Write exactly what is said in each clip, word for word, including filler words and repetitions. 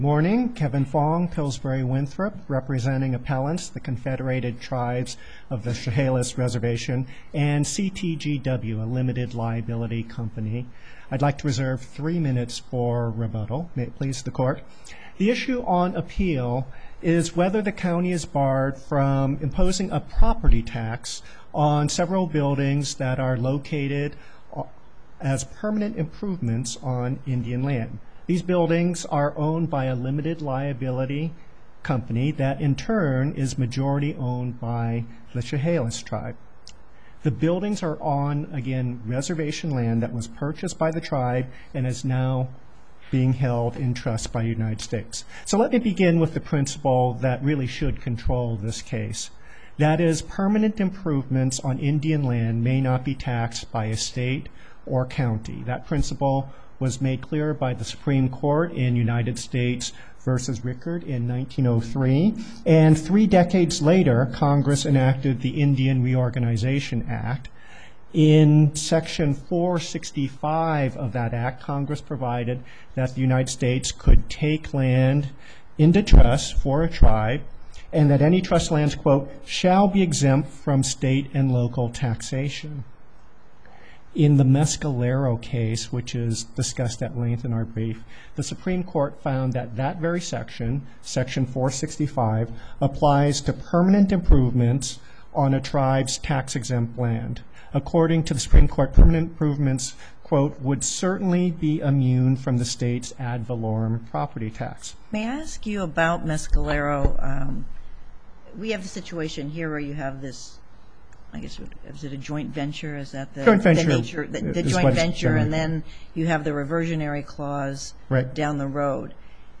Morning, Kevin Fong, Pillsbury Winthrop, representing appellants, the Confederated Tribes of the Chehalis Reservation, and C T G W, a limited liability company. I'd like to reserve three minutes for rebuttal. May it please the court. The issue on appeal is whether the county is barred from imposing a property tax on several buildings that are located as permanent improvements on Indian land. These buildings are owned by a limited liability company that in turn is majority owned by the Chehalis tribe. The buildings are on, again, reservation land that was purchased by the tribe and is now being held in trust by the United States. So let me begin with the principle that really should control this case. That is, permanent improvements on Indian land may not be taxed by a state or county. That principle was made clear by the Supreme Court in United States versus Rickard in nineteen oh three. And three decades later, Congress enacted the Indian Reorganization Act. In Section four sixty-five of that act, Congress provided that the United States could take land into trust for a tribe, and that any trust lands, quote, shall be exempt from state and local taxation. In the Mescalero case, which is discussed at length in our brief, the Supreme Court found that that very section, Section four sixty-five, applies to permanent improvements on a tribe's tax-exempt land. According to the Supreme Court, permanent improvements, quote, would certainly be immune from the state's ad valorem property tax. May I ask you about Mescalero? Um, we have the situation here where you have this, I guess, is it a joint venture? Is that the joint venture? The, nature, the, the joint venture, and then you have the reversionary clause right down the road.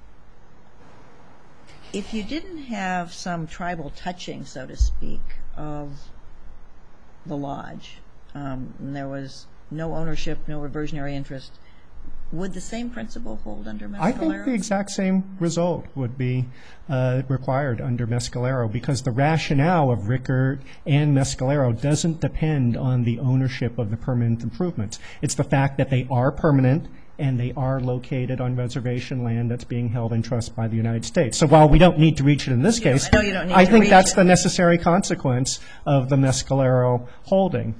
If you didn't have some tribal touching, so to speak, of the lodge, um, and there was no ownership, no reversionary interest, would the same principle hold under Mescalero? I think the exact same result would be uh, required under Mescalero, because the rationale of Rickard and Mescalero doesn't depend on the ownership of the permanent improvements. It's the fact that they are permanent and they are located on reservation land that's being held in trust by the United States. So while we don't need to reach it in this yeah, case, I, know you don't need I to think reach that's it. the necessary consequence of the Mescalero holding.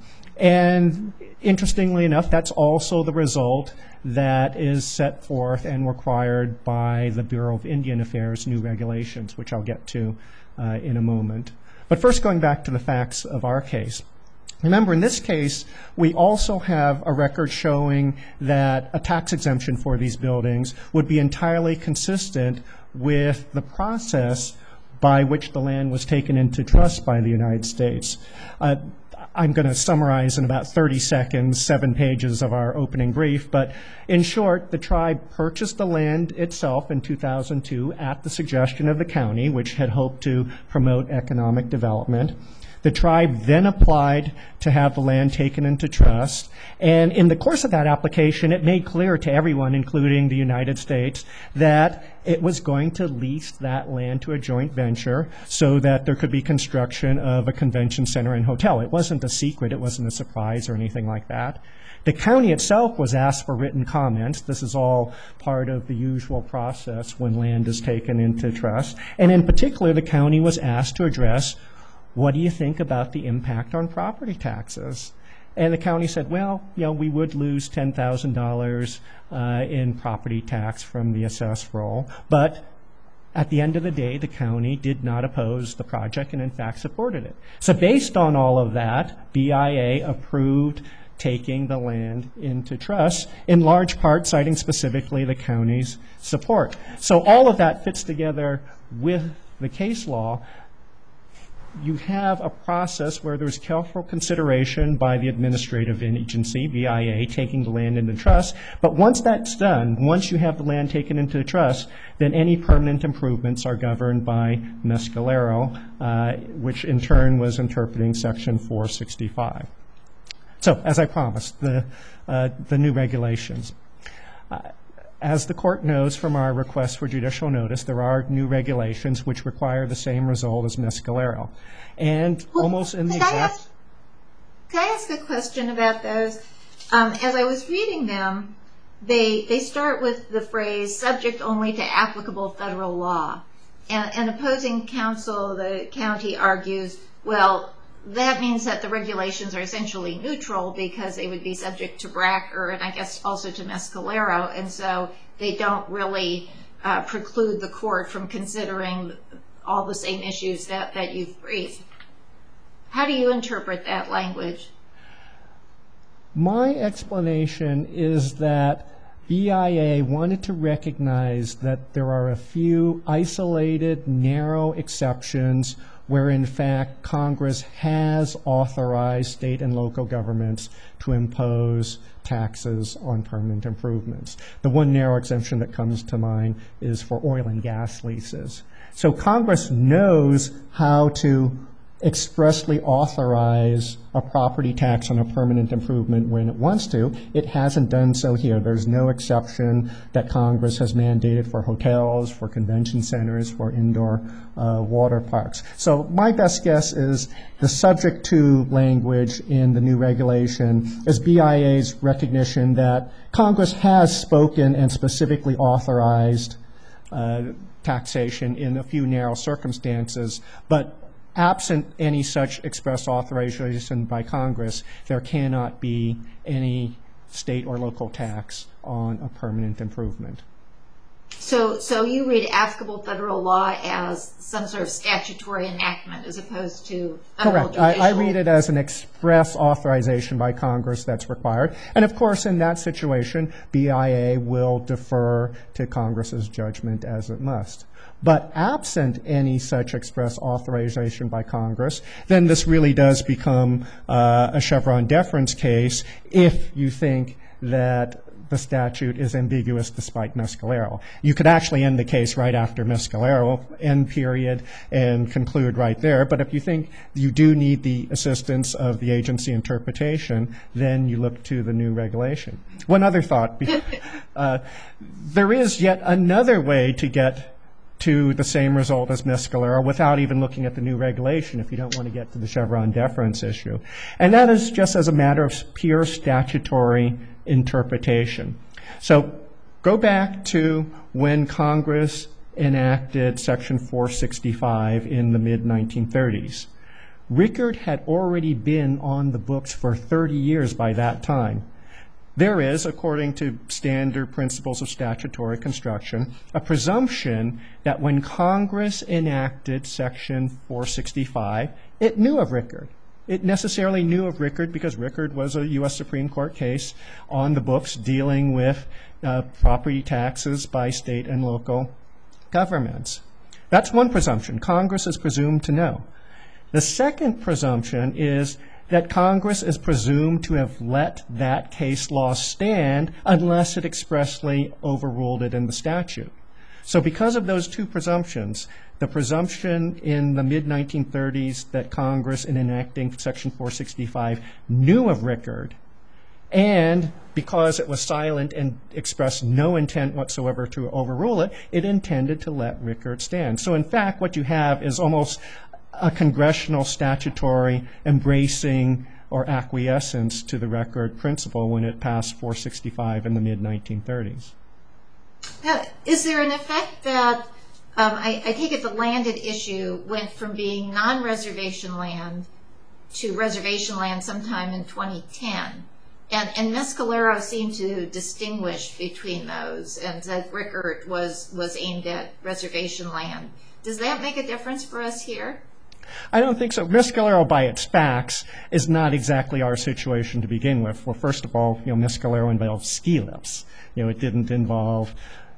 And interestingly enough, that's also the result that is set forth and required by the Bureau of Indian Affairs' new regulations, which I'll get to uh, in a moment. But first, going back to the facts of our case. Remember, in this case, we also have a record showing that a tax exemption for these buildings would be entirely consistent with the process by which the land was taken into trust by the United States. Uh, I'm going to summarize in about thirty seconds, seven pages of our opening brief, but in short, the tribe purchased the land itself in two thousand two at the suggestion of the county, which had hoped to promote economic development. The tribe then applied to have the land taken into trust, and in the course of that application, it made clear to everyone, including the United States, that it was going to lease that land to a joint venture so that there could be construction of a convention center and hotel. It wasn't a secret, it wasn't a surprise or anything like that. The county itself was asked for written comments. This is all part of the usual process when land is taken into trust. And in particular, the county was asked to address, what do you think about the impact on property taxes? And the county said, well, you know, we would lose ten thousand dollars uh, in property tax from the assessed roll, but at the end of the day, the county did not oppose the project and in fact supported it. So based on all of that, B I A approved taking the land into trust, in large part citing specifically the county's support. So all of that fits together with the case law. You have a process where there's careful consideration by the administrative agency, B I A, taking the land into trust. But once that's done, once you have the land taken into trust, then any permanent improvements are governed by Mescalero, uh, which in turn was interpreting Section four sixty-five. So, as I promised, the, uh, the new regulations. Uh, As the court knows from our request for judicial notice, there are new regulations which require the same result as Mescalero. And well, almost in the exact... I ask, can I ask a question about those? Um, as I was reading them, they they start with the phrase subject only to applicable federal law. And, and opposing counsel, the county argues, well, that means that the regulations are essentially neutral because they would be subject to Bracker and I guess also to Mescalero, and so they don't really uh, preclude the court from considering all the same issues that, that you've briefed. How do you interpret that language? My explanation is that B I A wanted to recognize that there are a few isolated, narrow exceptions where, in fact, Congress has authorized state and local governments to impose taxes on permanent improvements. The one narrow exemption that comes to mind is for oil and gas leases. So Congress knows how to expressly authorize a property tax on a permanent improvement when it wants to. It hasn't done so here. There's no exception that Congress has mandated for hotels, for convention centers, for indoor uh, water parks. So my best guess is the subject to language in the new regulation is B I A's recognition that Congress has spoken and specifically authorized uh, taxation in a few narrow circumstances, but absent any such express authorization by Congress, there cannot be any state or local tax on a permanent improvement. So, so you read applicable federal law as some sort of statutory enactment as opposed to federal Correct. I, I judicial- read it as an express authorization by Congress that's required. And of course, in that situation, B I A will defer to Congress's judgment as it must. But absent any such express authorization by Congress, then this really does become uh, a Chevron deference case if you think that the statute is ambiguous despite Mescalero. You could actually end the case right after Mescalero, end period, and conclude right there. But if you think you do need the assistance of the agency interpretation, then you look to the new regulation. One other thought. uh, there is yet another way to get to the same result as Mescalero without even looking at the new regulation if you don't want to get to the Chevron deference issue. And that is just as a matter of pure statutory interpretation. So go back to when Congress enacted Section four sixty-five in the mid nineteen thirties. Rickard had already been on the books for thirty years by that time. There is, according to standard principles of statutory construction, a presumption that when Congress enacted Section four sixty-five, it knew of Rickard. It necessarily knew of Rickard because Rickard was a U S Supreme Court case on the books dealing with uh, property taxes by state and local governments. That's one presumption. Congress is presumed to know. The second presumption is that Congress is presumed to have let that case law stand unless it expressly overruled it in the statute. So because of those two presumptions, the presumption in the mid nineteen thirties that Congress, in enacting Section four sixty-five, knew of Rickard, and because it was silent and expressed no intent whatsoever to overrule it, it intended to let Rickard stand. So in fact, what you have is almost a congressional statutory embracing or acquiescence to the Rickard principle when it passed four sixty-five in the mid nineteen thirties. Now, is there an effect that, um, I, I take it the landed issue went from being non-reservation land to reservation land sometime in twenty ten, and, and Mescalero seemed to distinguish between those and that Rickard was, was aimed at reservation land. Does that make a difference for us here? I don't think so. Mescalero, by its facts, is not exactly our situation to begin with. Well, first of all, you know, Mescalero involved ski lifts. You know, it didn't involve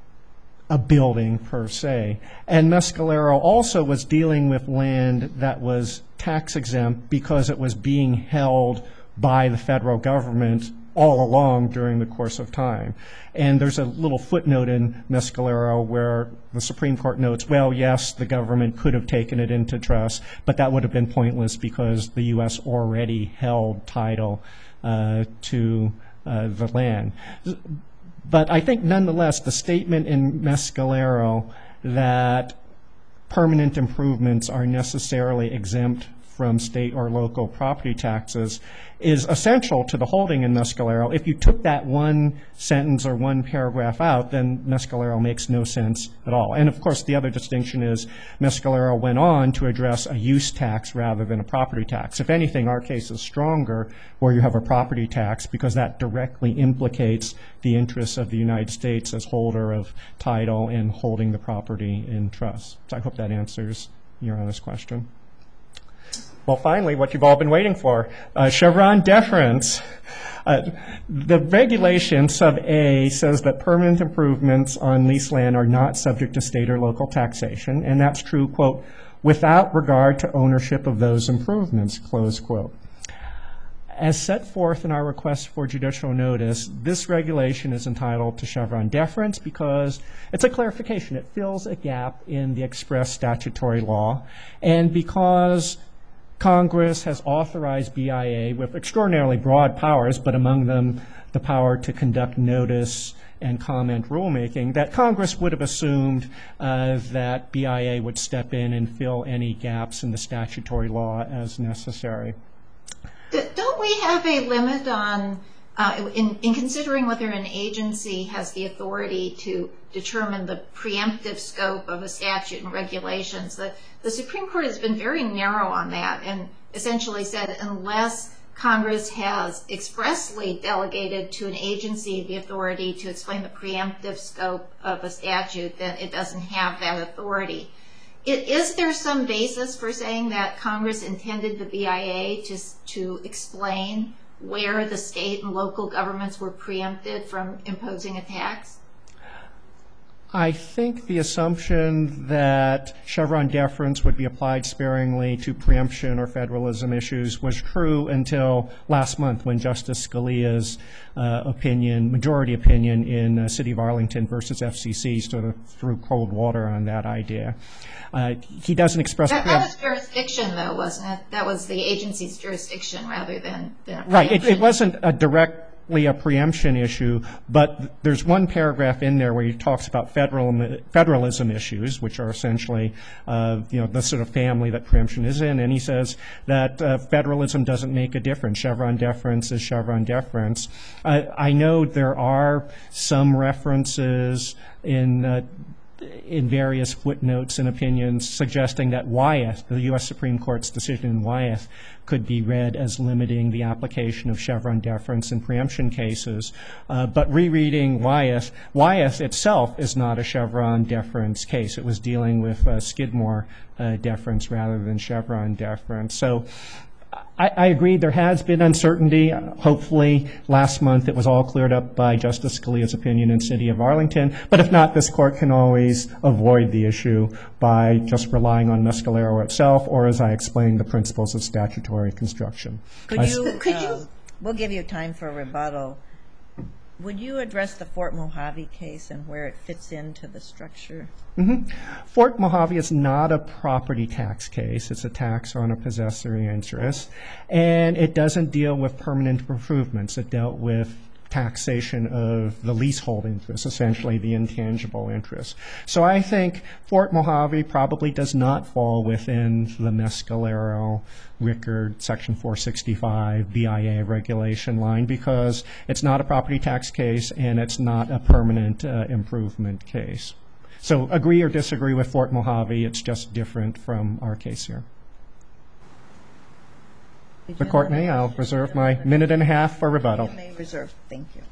a building per se. And Mescalero also was dealing with land that was tax exempt because it was being held by the federal government all along during the course of time. And there's a little footnote in Mescalero where the Supreme Court notes, well, yes, the government could have taken it into trust, but that would have been pointless because the U S already held title uh, to uh, the land. But I think nonetheless, the statement in Mescalero that permanent improvements are necessarily exempt from state or local property taxes is essential to the holding in Mescalero. If you took that one sentence or one paragraph out, then Mescalero makes no sense at all. And of course, the other distinction is Mescalero went on to address a use tax rather than a property tax. If anything, our case is stronger where you have a property tax because that directly implicates the interests of the United States as holder of title and holding the property in trust. So I hope that answers your honest question. Well, finally, what you've all been waiting for, uh, Chevron deference. Uh, the regulation, sub A, says that permanent improvements on leased land are not subject to state or local taxation, and that's true, quote, without regard to ownership of those improvements, close quote. As set forth in our request for judicial notice, this regulation is entitled to Chevron deference because it's a clarification. It fills a gap in the express statutory law, and because Congress has authorized B I A with extraordinarily broad powers, but among them the power to conduct notice and comment rulemaking, that Congress would have assumed uh, that B I A would step in and fill any gaps in the statutory law as necessary. Don't we have a limit on, uh, in, in considering whether an agency has the authority to determine the preemptive scope of a statute and regulations? The, the Supreme Court has been very narrow on that and essentially said unless Congress has expressly delegated to an agency the authority to explain the preemptive scope of a statute, then it doesn't have that authority. It, is there some basis for saying that Congress intended the B I A to, to explain where the state and local governments were preempted from imposing a tax? I think the assumption that Chevron deference would be applied sparingly to preemption or federalism issues was true until last month when Justice Scalia's uh, opinion, majority opinion in uh, City of Arlington versus F C C sort of threw cold water on that idea. Uh, he doesn't express... That, that was jurisdiction, though, wasn't it? That was the agency's jurisdiction rather than... than right. It, it wasn't a direct... a preemption issue, but there's one paragraph in there where he talks about federal federalism issues, which are essentially, uh, you know, the sort of family that preemption is in, and he says that uh, federalism doesn't make a difference. Chevron deference is Chevron deference. Uh, I know there are some references in uh, in various footnotes and opinions suggesting that Wyeth, the U S Supreme Court's decision in Wyeth, could be read as limiting the application of Chevron deference in preemption cases. Uh, but rereading Wyeth, Wyeth itself is not a Chevron deference case. It was dealing with uh, Skidmore uh, deference rather than Chevron deference. So I, I agree there has been uncertainty. Hopefully last month it was all cleared up by Justice Scalia's opinion in City of Arlington. But if not, this court can always avoid the issue by just relying on Mescalero itself or, as I explained, the principles of statutory construction. Could you, could you, uh, we'll give you time for a rebuttal. Would you address the Fort Mojave case and where it fits into the structure? Mm-hmm. Fort Mojave is not a property tax case. It's a tax on a possessory interest. And it doesn't deal with permanent improvements. It dealt with taxation of the leasehold interest, essentially the intangible interest. So I think Fort Mojave probably does not fall within the Mescalero, Rickard, Section four sixty-five, B I A regulation line because it's not a property tax case and it's not a permanent uh, improvement case. So agree or disagree with Fort Mojave, it's just different from our case here. The court may, I'll reserve my minute and a half for rebuttal. You may reserve. Thank you.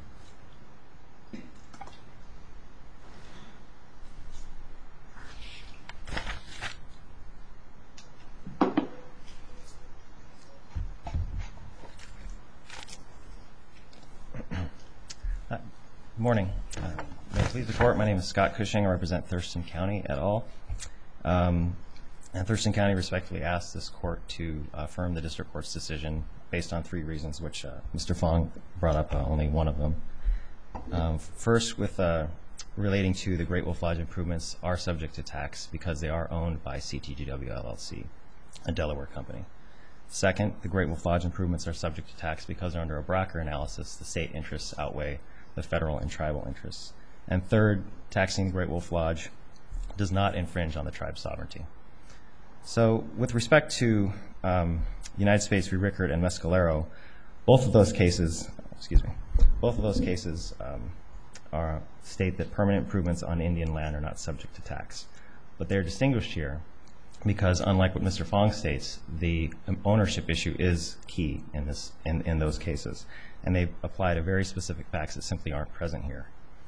Good morning. Uh, may it please the court, my name is Scott Cushing. I represent Thurston County et al. Um, And Thurston County respectfully asks this court to affirm the district court's decision based on three reasons, which uh, Mister Fong brought up, uh, only one of them. Um, first, with uh, relating to the Great Wolf Lodge improvements are subject to tax because they are owned by C T G W L L C, a Delaware company. Second, the Great Wolf Lodge improvements are subject to tax because under a Bracker analysis, the state interests outweigh the federal and tribal interests. And third, taxing the Great Wolf Lodge does not infringe on the tribe's sovereignty. So with respect to um, United States v. Rickert and Mescalero, both of those cases, excuse me, both of those cases um, are, state that permanent improvements on Indian land are not subject to tax. But they're distinguished here because, unlike what Mister Fong states, the ownership issue is key in, this, in, in those cases. And they apply to very specific facts that simply aren't present here.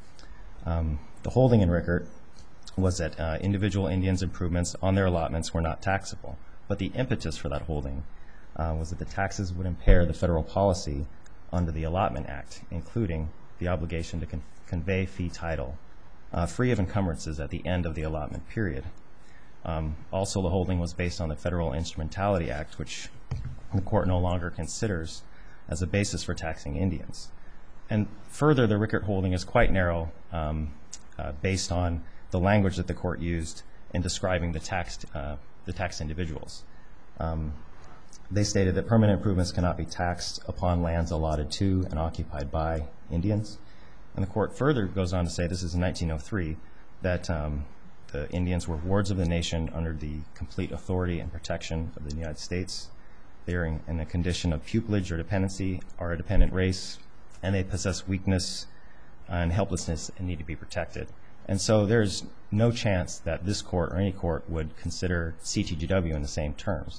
Um, the holding in Rickert was that uh, individual Indians' improvements on their allotments were not taxable. But the impetus for that holding uh, was that the taxes would impair the federal policy under the Allotment Act, including the obligation to con convey fee title uh, free of encumbrances at the end of the allotment period. Um, also, the holding was based on the Federal Instrumentality Act, which the court no longer considers as a basis for taxing Indians. And further, the Rickert holding is quite narrow um, uh, based on the language that the court used in describing the taxed, uh, the taxed individuals. Um, they stated that permanent improvements cannot be taxed upon lands allotted to and occupied by Indians. And the court further goes on to say, this is in nineteen oh three, that um, the Indians were wards of the nation under the complete authority and protection of the United States. They are in, in a condition of pupillage or dependency, are a dependent race, and they possess weakness and helplessness and need to be protected. And so there's no chance that this court or any court would consider C T G W in the same terms.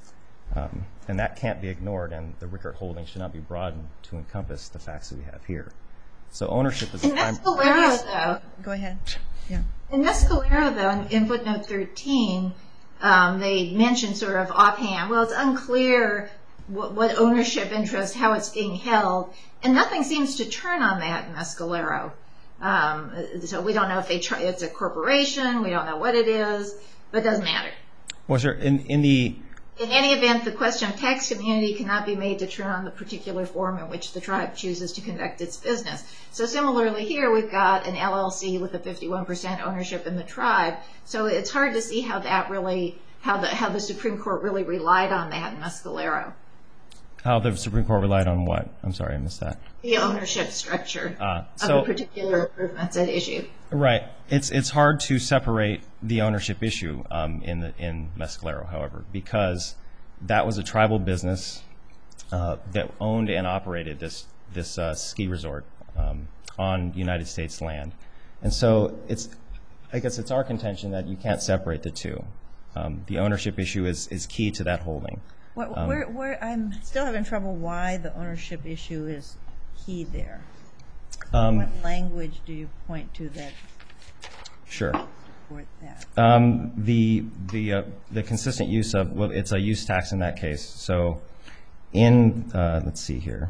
Um, and that can't be ignored, and the Rickert holding should not be broadened to encompass the facts that we have here. So ownership is a In prime... Mescalero, though, Go ahead. Yeah. in Mescalero, though, in, in footnote thirteen, um, they mention sort of offhand, well, it's unclear what, what ownership interest, how it's being held, and nothing seems to turn on that in Mescalero. Um, so we don't know if they try, it's a corporation, we don't know what it is, but it doesn't matter. Well, sure. In, in the... In any event, the question of tax immunity cannot be made to turn on the particular form in which the tribe chooses to conduct its business. So similarly here, we've got an L L C with a fifty-one percent ownership in the tribe. So it's hard to see how that really, how the, how the Supreme Court really relied on that in Mescalero. How the Supreme Court relied on what? I'm sorry, I missed that. The ownership structure Uh, of so, the particular improvements at issue. right. It's it's hard to separate the ownership issue um, in the in Mescalero, however, because that was a tribal business uh, that owned and operated this this uh, ski resort um, on United States land, and so it's I guess it's our contention that you can't separate the two. Um, the ownership issue is is key to that holding. What, Um, where, where, I'm still having trouble why the ownership issue is key there. Um, What language do you point to that sure. support that? Um, the the uh, the consistent use of, well, it's a use tax in that case. So in uh, let's see here.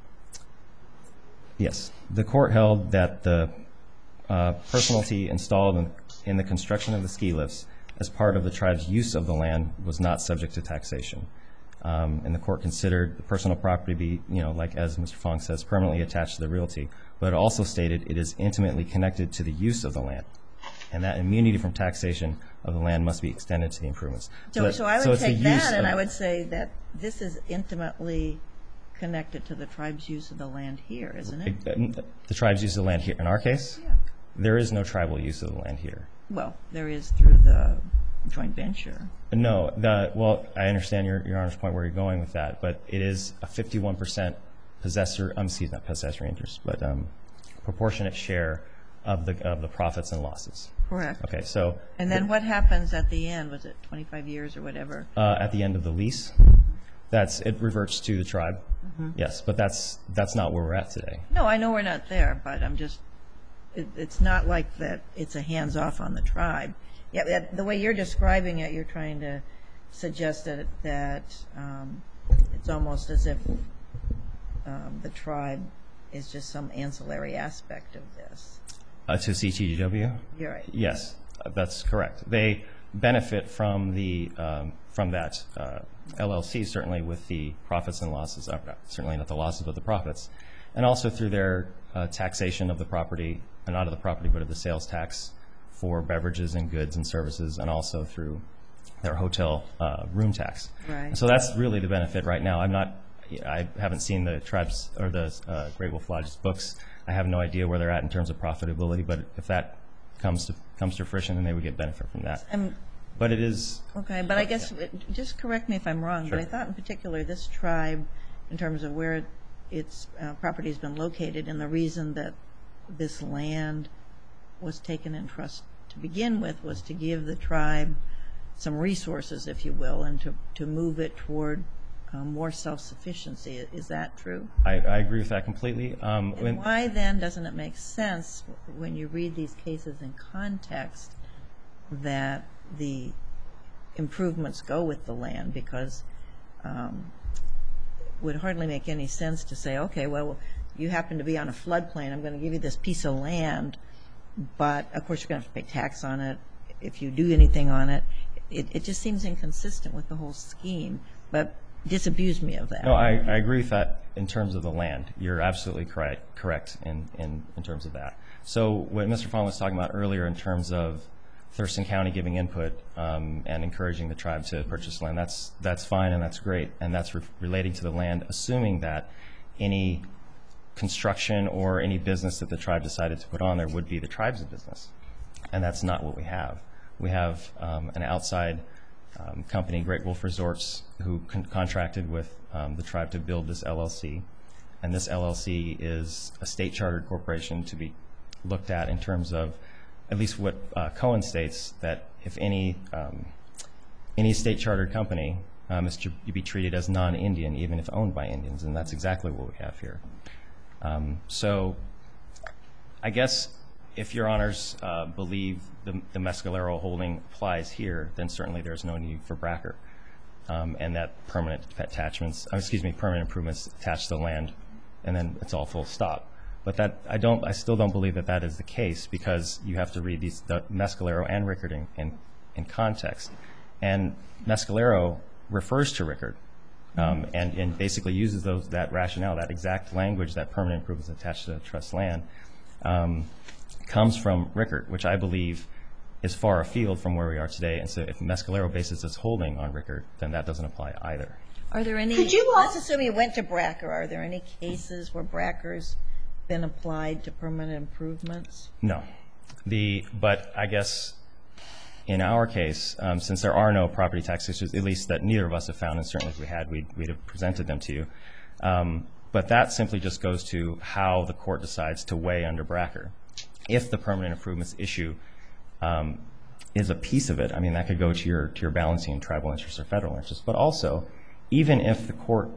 Yes, the court held that the uh, personality installed in, in the construction of the ski lifts as part of the tribe's use of the land was not subject to taxation. Um, and the court considered the personal property to be, you know, like as Mister Fong says, permanently attached to the realty. But it also stated it is intimately connected to the use of the land, and that immunity from taxation of the land must be extended to the improvements. So, that- so I would it's the take use that, and of- I would say that this is intimately connected to the tribe's use of the land here, isn't it? The tribe's use of the land here. In our case, Yeah. there is no tribal use of the land here. Well, there is through the joint venture. No, the, well, I understand your, your Honor's point where you're going with that, but it is a fifty-one percent possessor, um, excuse me, not possessory interest, but um, proportionate share of the of the profits and losses. Correct. Okay, so And then what happens at the end? Was it twenty-five years or whatever? uh, at the end of the lease, that's it reverts to the tribe. Mm-hmm. Yes, but that's that's not where we're at today. No, I know we're not there, but I'm just, it, it's not like that it's a hands-off on the tribe. Yeah, that, the way you're describing it, you're trying to suggest that, that um, it's almost as if um, the tribe is just some ancillary aspect of this. Uh, to C T G W? You're right. Yes, uh, that's correct. They benefit from the um, from that uh, L L C, certainly with the profits and losses, uh, certainly not the losses, but the profits, and also through their uh, taxation of the property, uh, not of the property, but of the sales tax for beverages and goods and services, and also through their hotel uh, room tax. Right. So that's really the benefit right now. I'm not, I haven't seen the tribes or the uh, Great Wolf Lodge's books. I have no idea where they're at in terms of profitability, but if that comes to comes to fruition, then they would get benefit from that. I'm But it is... Okay, but I guess, just correct me if I'm wrong, Sure. but I thought in particular this tribe, in terms of where its uh, property has been located and the reason that this land was taken in trust to begin with was to give the tribe some resources, if you will, and to, to move it toward uh, more self-sufficiency. Is that true? I, I agree with that completely. Um, And when, why then doesn't it make sense when you read these cases in context that the improvements go with the land? Because um, it would hardly make any sense to say, okay, well, you happen to be on a floodplain, I'm going to give you this piece of land, but of course you're going to have to pay tax on it if you do anything on it. It, it just seems inconsistent with the whole scheme, but disabuse me of that. no, I, I agree with that in terms of the land. You're absolutely correct, correct in, in, in terms of that. So what Mister Fong was talking about earlier in terms of Thurston County giving input um, and encouraging the tribe to purchase land, that's, that's fine and that's great, and that's re relating to the land, assuming that any construction or any business that the tribe decided to put on there would be the tribe's business. And that's not what we have. We have um, an outside um, company, Great Wolf Resorts, who con contracted with um, the tribe to build this L L C. And this L L C is a state chartered corporation to be looked at in terms of at least what uh, Cohen states, that if any um, any state chartered company um, is to be treated as non-Indian, even if owned by Indians, and that's exactly what we have here. Um, so I guess if your honors uh, believe the, the Mescalero holding applies here, then certainly there's no need for B R A C R, um, and that permanent attachments, oh, excuse me, permanent improvements attached to the land, and then it's all full stop. But that I don't, I still don't believe that that is the case, because you have to read these the Mescalero and Rickard in, in, in context, and Mescalero refers to Rickard. Um, and, and basically uses those, that rationale, that exact language, that permanent improvements attached to the trust land, um, comes from Rickard, which I believe is far afield from where we are today. And so if Mescalero bases its holding on Rickard, then that doesn't apply either. Are there any, Could you let's al- assume you went to B R A C R, are there any cases where B R A C R's been applied to permanent improvements? No. The, but I guess in our case, um, since there are no property tax issues, at least that neither of us have found, and certainly if we had, we'd, we'd have presented them to you. Um, but that simply just goes to how the court decides to weigh under B R A C R. If the permanent improvements issue um, is a piece of it, I mean, that could go to your, to your balancing tribal interests or federal interests. But also, even if the court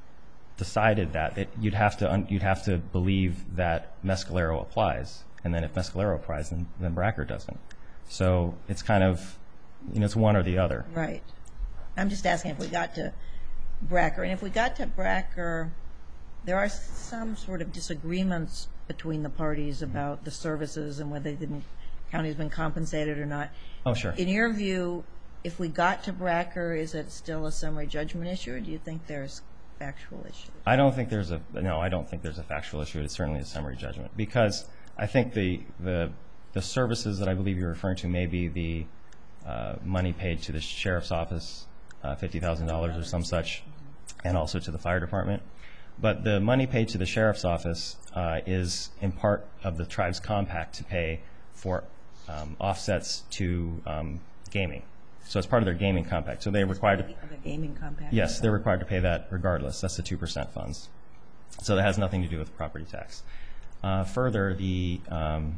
decided that, it, you'd have to un, you'd have to believe that Mescalero applies, and then if Mescalero applies, then, then B R A C R doesn't. So it's kind of, you know, it's one or the other. Right. I'm just asking if we got to B R A C R. And if we got to B R A C R, there are some sort of disagreements between the parties about the services and whether the county has been compensated or not. Oh, sure. In your view, if we got to B R A C R, is it still a summary judgment issue, or do you think there's factual issues? I don't think there's a, no, I don't think there's a factual issue. It's certainly a summary judgment, because I think the, the, the services that I believe you're referring to may be the uh, money paid to the sheriff's office, uh, fifty thousand dollars or some such, and also to the fire department. But the money paid to the sheriff's office uh, is in part of the tribe's compact to pay for um, offsets to um, gaming. So it's part of their gaming compact. So they're required to, Of a gaming compact? yes, they're required to pay that regardless. That's the two percent funds. So that has nothing to do with property tax. Uh, further, the um,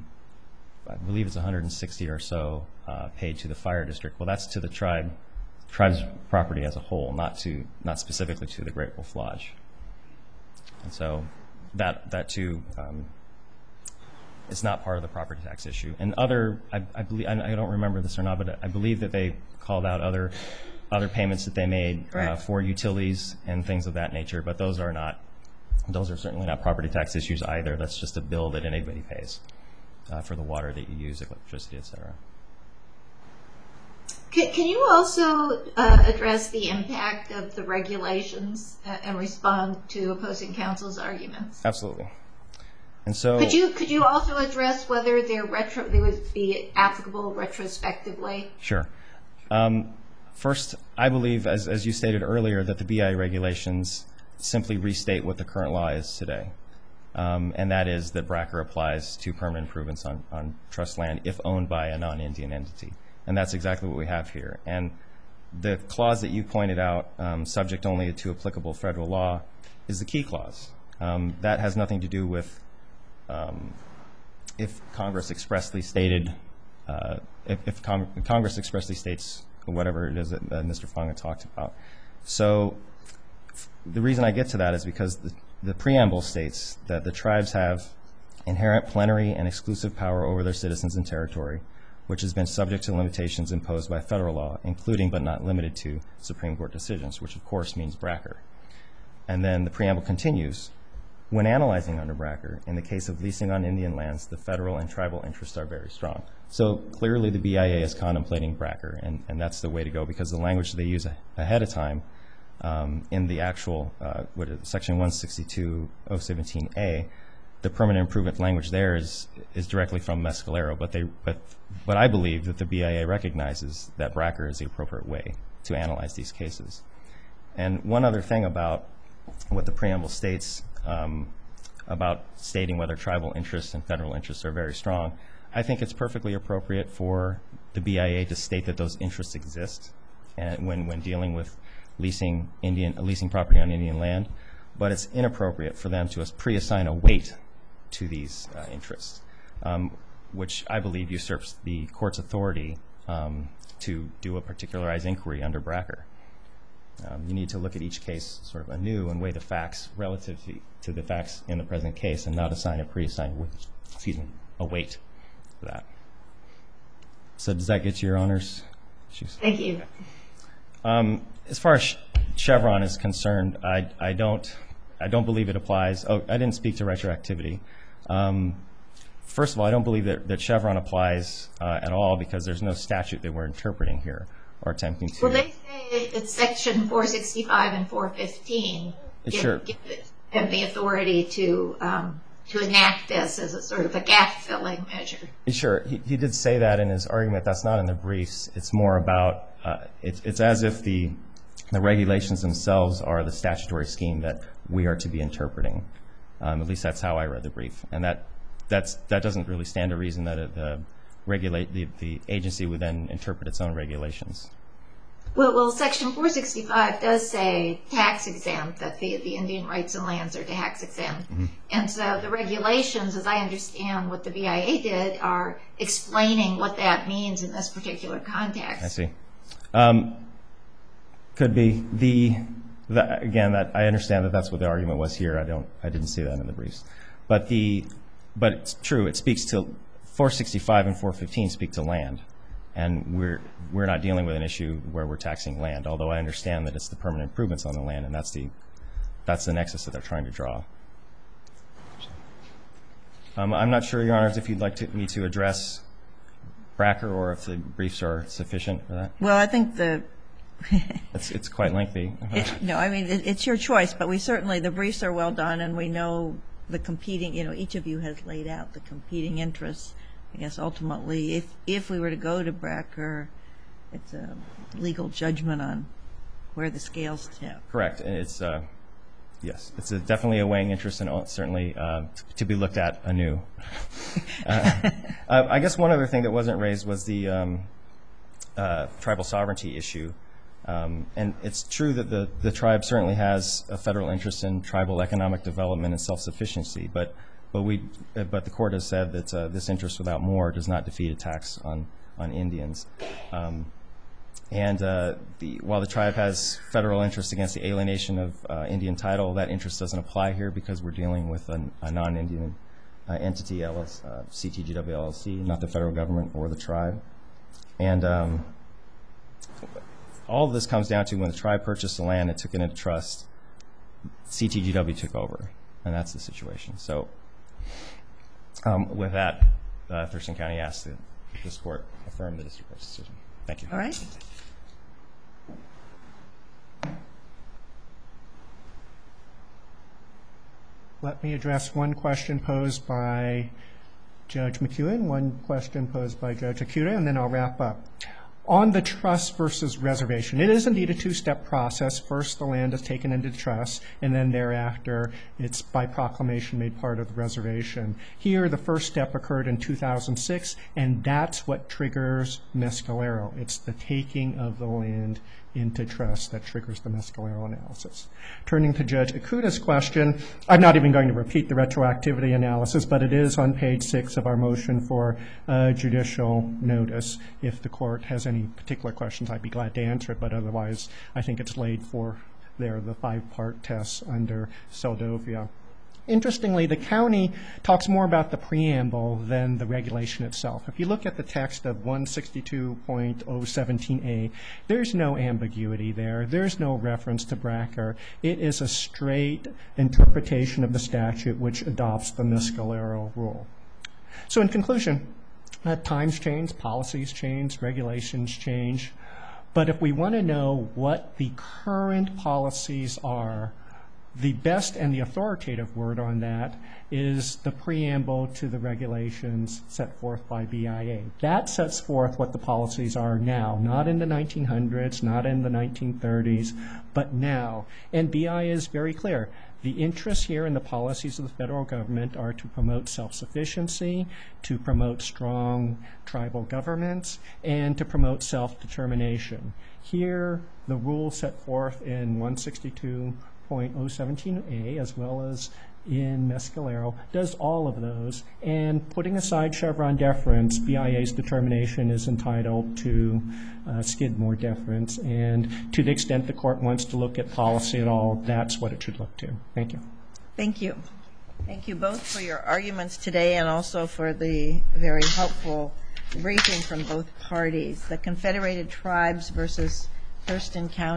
I believe it's one hundred sixty or so uh, paid to the fire district. Well, that's to the tribe, tribe's property as a whole, not to not specifically to the Great Wolf Lodge. And so that that too um, is not part of the property tax issue. And other, I, I believe, I, I don't remember this or not, but I believe that they called out other other payments that they made uh, for utilities and things of that nature. But those are not, those are certainly not property tax issues either. That's just a bill that anybody pays uh, for the water that you use, electricity, et cetera. Can, can you also uh, address the impact of the regulations uh, and respond to opposing counsel's arguments? Absolutely. And so, Could you could you also address whether they're retro they would be applicable retrospectively? sure. Um, first, I believe, as as you stated earlier, that the B I regulations simply restate what the current law is today, um, and that is that B R A C R applies to permanent improvements on on trust land if owned by a non-Indian entity. And that's exactly what we have here. And the clause that you pointed out, um, subject only to applicable federal law, is the key clause. Um, that has nothing to do with um, if Congress expressly stated, uh, if, if Con Congress expressly states whatever it is that uh, Mister Fung had talked about. So the reason I get to that is because the, the preamble states that the tribes have inherent plenary and exclusive power over their citizens and territory, which has been subject to limitations imposed by federal law, including but not limited to Supreme Court decisions, which of course means Bracker. And then the preamble continues, when analyzing under Bracker, in the case of leasing on Indian lands, the federal and tribal interests are very strong. So clearly the B I A is contemplating Bracker, and, and that's the way to go, because the language they use a, ahead of time um, in the actual, uh, what is it, Section one sixty-two oh seventeen A, the permanent improvement language there is is directly from Mescalero, but they but but I believe that the B I A recognizes that Bracker is the appropriate way to analyze these cases. And one other thing about what the preamble states um, about stating whether tribal interests and federal interests are very strong, I think it's perfectly appropriate for the B I A to state that those interests exist, and when when dealing with leasing Indian leasing property on Indian land, but it's inappropriate for them to pre-assign a weight to these uh, interests, um, which I believe usurps the court's authority um, to do a particularized inquiry under Bracker. Um, you need to look at each case sort of anew and weigh the facts relative to, to the facts in the present case, and not assign a pre-assigned excuse me a weight for that. So does that get to your honors? Thank you. Um, as far as Chevron is concerned, I, I don't I don't believe it applies. Oh, I didn't speak to retroactivity. Um, first of all, I don't believe that, that Chevron applies uh, at all, because there's no statute that we're interpreting here or attempting to. Well, they say it's Section four sixty-five and four fifteen give, Sure. give them the authority to um, to enact this as a sort of a gap-filling measure. Sure, he, he did say that in his argument. That's not in the briefs. It's more about uh, it's it's as if the the regulations themselves are the statutory scheme that we are to be interpreting. Um, at least that's how I read the brief, and that that's that doesn't really stand to reason that it, the regulate the, the agency would then interpret its own regulations. Well, well, Section four sixty-five does say tax exempt, that the, the Indian rights and lands are tax exempt. Mm-hmm. And so the regulations, as I understand what the B I A did, are explaining what that means in this particular context. I see. Um, could be. The, the again, that I understand that that's what the argument was here. I don't, I didn't see that in the briefs. But the, but it's true. It speaks to four sixty-five and four fifteen speak to land. And we're we're not dealing with an issue where we're taxing land, although I understand that it's the permanent improvements on the land, and that's the that's the nexus that they're trying to draw. Um, I'm not sure, Your Honors, if you'd like to, me to address Bracker or if the briefs are sufficient for that. Well, I think the it's it's quite lengthy. it, no, I mean it, it's your choice, but we certainly the briefs are well done, and we know the competing. You know, each of you has laid out the competing interests. I guess ultimately, if if we were to go to Bracker, it's a legal judgment on where the scales tip. Correct. It's uh, yes, it's a, definitely a weighing interest, and certainly uh, to be looked at anew. uh, uh, I guess one other thing that wasn't raised was the um, uh, tribal sovereignty issue, um, and it's true that the the tribe certainly has a federal interest in tribal economic development and self-sufficiency, but. But we, uh, but the court has said that uh, this interest without more does not defeat a tax on on Indians. Um, and uh, the, while the tribe has federal interest against the alienation of uh, Indian title, that interest doesn't apply here because we're dealing with an, a non-Indian uh, entity, L S, uh, C T G W L L C, not the federal government or the tribe. And um, all of this comes down to when the tribe purchased the land, it took it into trust. C T G W took over, and that's the situation. So. Um, with that, uh, Thurston County asks that this court affirm the district court's decision. Thank you. All right. Let me address one question posed by Judge McEwen, one question posed by Judge Akuta, and then I'll wrap up. On the trust versus reservation, it is indeed a two-step process. First, the land is taken into trust, and then thereafter, it's by proclamation made part of the reservation. Here, the first step occurred in two thousand six, and that's what triggers Mescalero. It's the taking of the land into trust that triggers the Mescalero analysis. Turning to Judge Ikuda's question, I'm not even going to repeat the retroactivity analysis, but it is on page six of our motion for uh, judicial notice. If the court has any particular questions, I'd be glad to answer it, but otherwise I think it's laid for there, the five-part tests under Seldovia. Interestingly, the county talks more about the preamble than the regulation itself. If you look at the text of one sixty-two point oh seventeen A, there's no ambiguity there. There's no reference to B R A C R. It is a straight interpretation of the statute which adopts the Mescalero rule. So in conclusion, uh, times change, policies change, regulations change. But if we want to know what the current policies are, the best and the authoritative word on that is the preamble to the regulations set forth by B I A. That sets forth what the policies are now, not in the nineteen hundreds, not in the nineteen thirties, but now. And B I A is very clear. The interests here in the policies of the federal government are to promote self-sufficiency, to promote strong tribal governments, and to promote self-determination. Here, the rules set forth in one sixty-two point oh seventeen A, as well as in Mescalero, does all of those. And putting aside Chevron deference, B I A's determination is entitled to uh, Skidmore deference. And to the extent the court wants to look at policy at all, that's what it should look to. Thank you. Thank you. Thank you both for your arguments today and also for the very helpful briefing from both parties. The Confederated Tribes versus Thurston County.